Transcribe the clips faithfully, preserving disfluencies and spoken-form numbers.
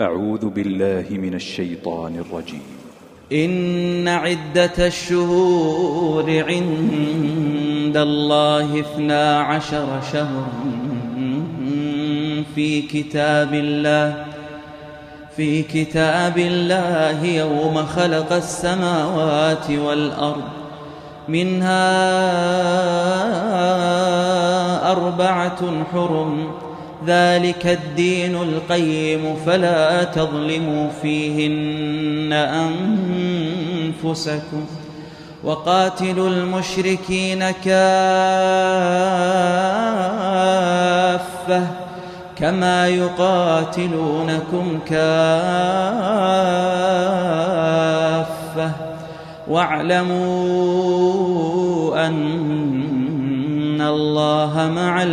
أعوذ بالله من الشيطان الرجيم. إن عدة الشهور عند الله اثنا عشر شهرا في كتاب الله في كتاب الله يوم خلق السماوات والأرض منها أربعة حرم ذلك الدين القيم فلا تظلموا فيهن أنفسكم وقاتلوا المشركين كافة كما يقاتلونكم كافة واعلموا أن الله مع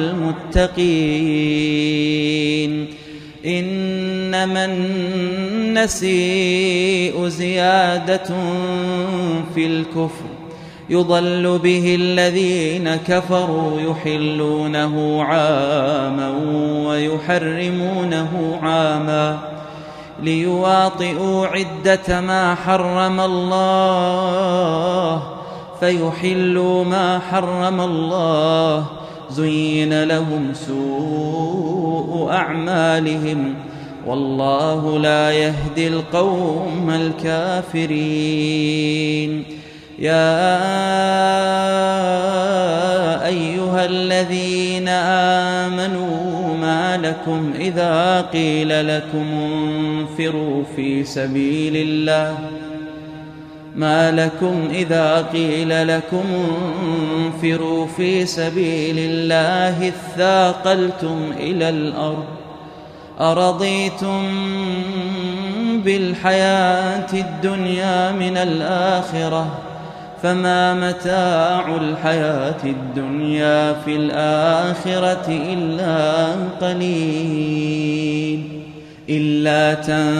المتقين. إنما النسيء زيادة في الكفر يضل به الذين كفروا يحلونه عاما ويحرمونه عاما ليواطئوا عدة ما حرم الله فيحلوا ما حرم الله زين لهم سوء أعمالهم والله لا يهدي القوم الكافرين. يا أيها الذين آمنوا ما لكم إذا قيل لكم انفروا في سبيل الله ما لكم إذا قيل لكم انفروا في سبيل الله اثاقلتم إلى الأرض أرضيتم بالحياة الدنيا من الآخرة فما متاع الحياة الدنيا في الآخرة إلا قليل. إلا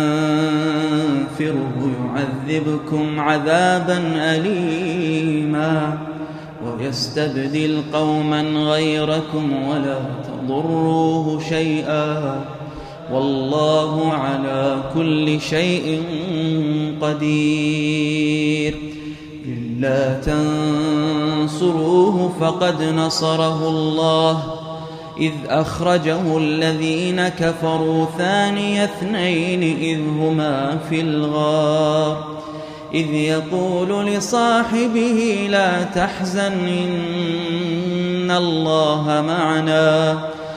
تنفروا يعذبكم عذابا أليما ويستبدل قوما غيركم ولا تضروه شيئا والله على كل شيء قدير. إلا تنصروه فقد نصره الله إذ أخرجه الذين كفروا ثاني اثنين إذ هما في الغار إذ يقول لصاحبه لا تحزن إن الله معنا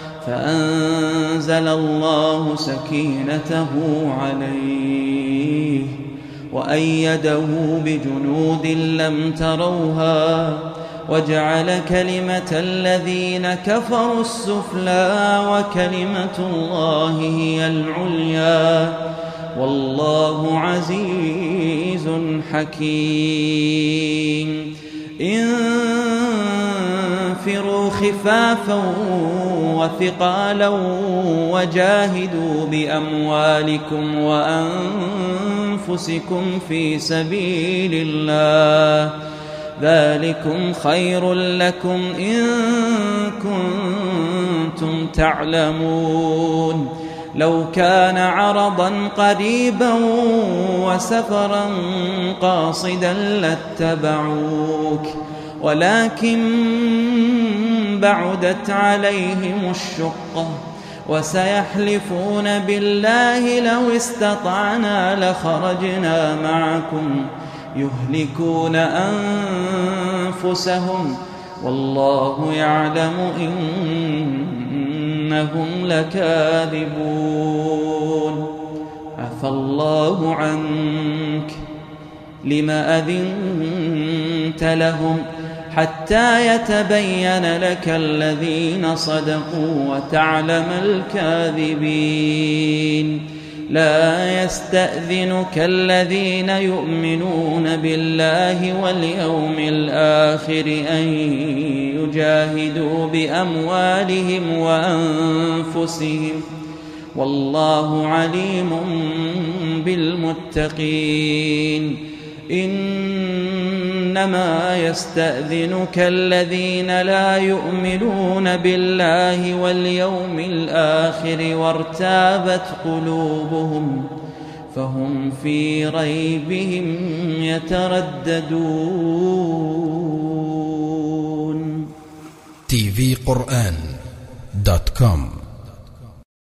فأنزل الله سكينته عليه وأيده بجنود لم تروها وجعل كلمة الذين كفروا السفلى وكلمة الله هي العليا والله عزيز حكيم. انفروا خفافا وثقالا وجاهدوا بأموالكم وأنفسكم في سبيل الله ذلكم خير لكم إن كنتم تعلمون. لو كان عرضا قريبا وسفرا قاصدا لاتبعوك ولكن بعدت عليهم الشقة وسيحلفون بالله لو استطعنا لخرجنا معكم يهلكون أنفسهم والله يعلم إنهم لكاذبون. عفى الله عنك لم أذنت لهم حتى يتبين لك الذين صدقوا وتعلم الكاذبين. لا يستأذنك الذين يؤمنون بالله واليوم الآخر أن يجاهدوا بأموالهم وأنفسهم والله عليم بالمتقين. إنما يستأذنك الذين لا يؤمنون بالله واليوم الآخر وارتابت قلوبهم فهم في ريبهم يترددون. تي في قرآن دوت كوم